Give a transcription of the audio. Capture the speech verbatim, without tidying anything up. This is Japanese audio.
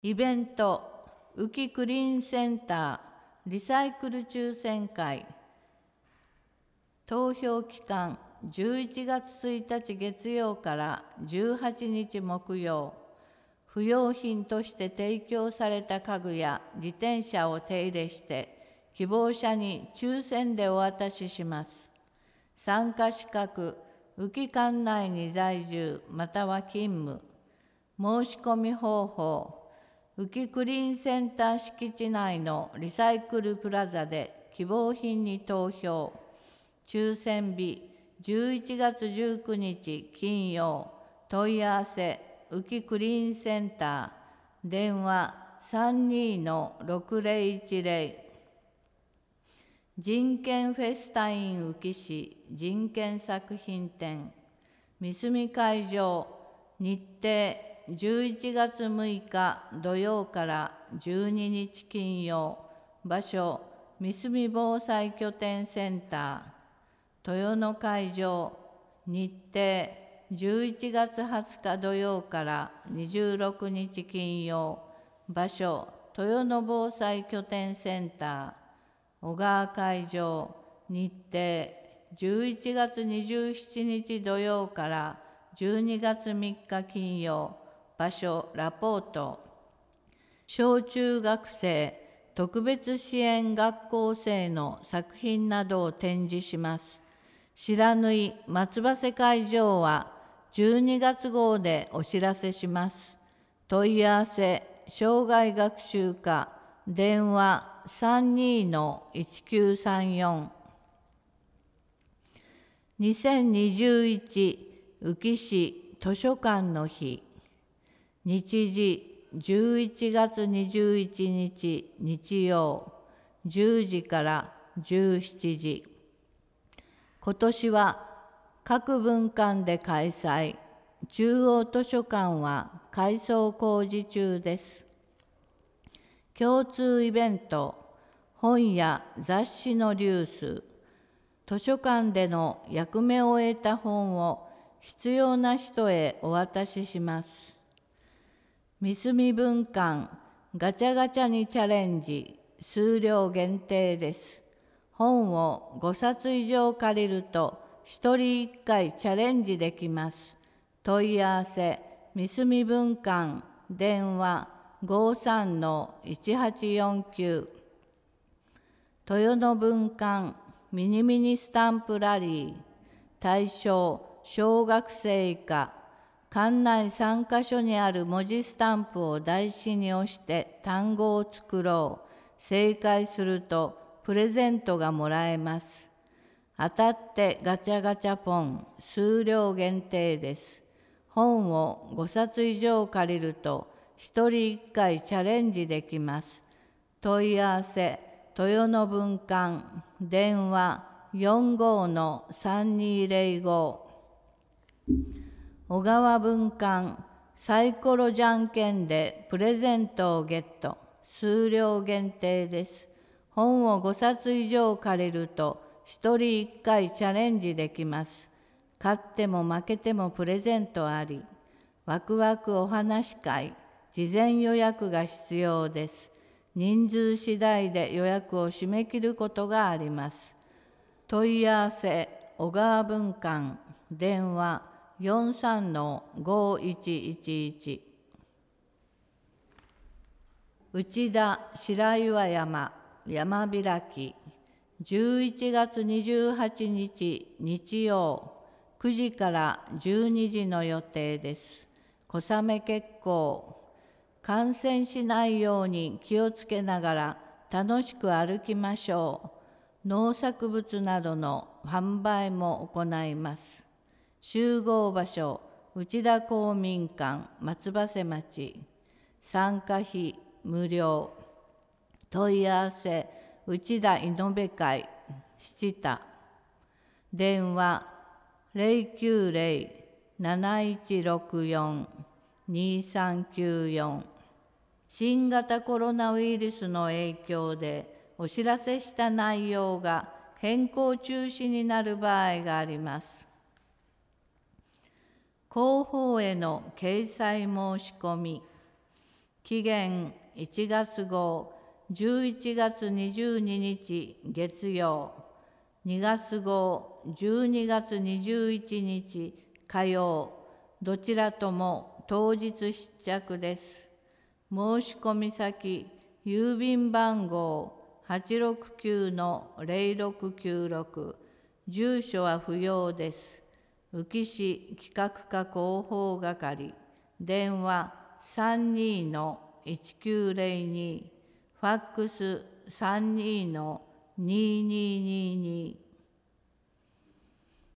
イベント、浮きクリーンセンターリサイクル抽選会。投票期間じゅういちがつついたち月曜からじゅうはちにち木曜。不用品として提供された家具や自転車を手入れして、希望者に抽選でお渡しします。参加資格、浮き管内に在住または勤務。申し込み方法、浮きクリーンセンター敷地内のリサイクルプラザで希望品に投票。抽選日じゅういちがつじゅうくにち金曜。問い合わせ浮きクリーンセンター。電話 さんにーのろくぜろいちぜろ。人権フェスタイン浮市人権作品展。三隅会場。日程じゅういちがつむいか土曜からじゅうににち金曜。場所三隅防災拠点センター。豊野会場。日程じゅういちがつはつか土曜からにじゅうろくにち金曜。場所豊野防災拠点センター。小川会場。日程じゅういちがつにじゅうしちにち土曜からじゅうにがつみっか金曜。場所ラポート。小中学生特別支援学校生の作品などを展示します。白縫松葉瀬会場はじゅうにがつ号でお知らせします。問い合わせ障害学習課。電話 さんにーのいちきゅうさんよん。にせんにじゅういち宇城市図書館の日。日時じゅういちがつにじゅういちにち日曜。じゅうじからじゅうしちじ。今年は各文館で開催。中央図書館は改装工事中です。共通イベント、本や雑誌の流通。図書館での役目を終えた本を必要な人へお渡しします。三隅文館ガチャガチャにチャレンジ、数量限定です。本をごさつ以上借りるとひとりいっかいチャレンジできます。問い合わせ三隅文館。電話 ごーさんのいちはちよんきゅう。豊野文館ミニミニスタンプラリー。対象小学生以下。館内さんかしょにある文字スタンプを台紙に押して単語を作ろう。正解するとプレゼントがもらえます。当たってガチャガチャポン。数量限定です。本をごさつ以上借りるとひとりいっかいチャレンジできます。問い合わせ豊野文館。電話 よんごーのさんにーぜろご。小川文館サイコロじゃんけんでプレゼントをゲット。数量限定です。本をごさつ以上借りるとひとりいっかいチャレンジできます。勝っても負けてもプレゼントあり。ワクワクお話会。事前予約が必要です。人数次第で予約を締め切ることがあります。問い合わせ小川文館。電話よんさんのごーいちいちいち。内田白岩山山開き。じゅういちがつにじゅうはちにち日曜。くじからじゅうにじの予定です。小雨決行。感染しないように気をつけながら楽しく歩きましょう。農作物などの販売も行います。集合場所、内田公民館松葉瀬町。参加費無料。問い合わせ内田イノベ会七田。電話ぜろきゅうぜろ なないちろくよん にさんきゅうよん。新型コロナウイルスの影響でお知らせした内容が変更中止になる場合があります。広報への掲載申し込み。 期限いちがつ号じゅういちがつにじゅうににち月曜、にがつ号じゅうにがつにじゅういちにち火曜、どちらとも当日必着です。申し込み先、郵便番号 はちろくきゅうのぜろろくきゅうろく、住所は不要です。宇城市企画課広報係、電話 さんにーのいちきゅうぜろに、ファックス さんにーのにーにーにーにー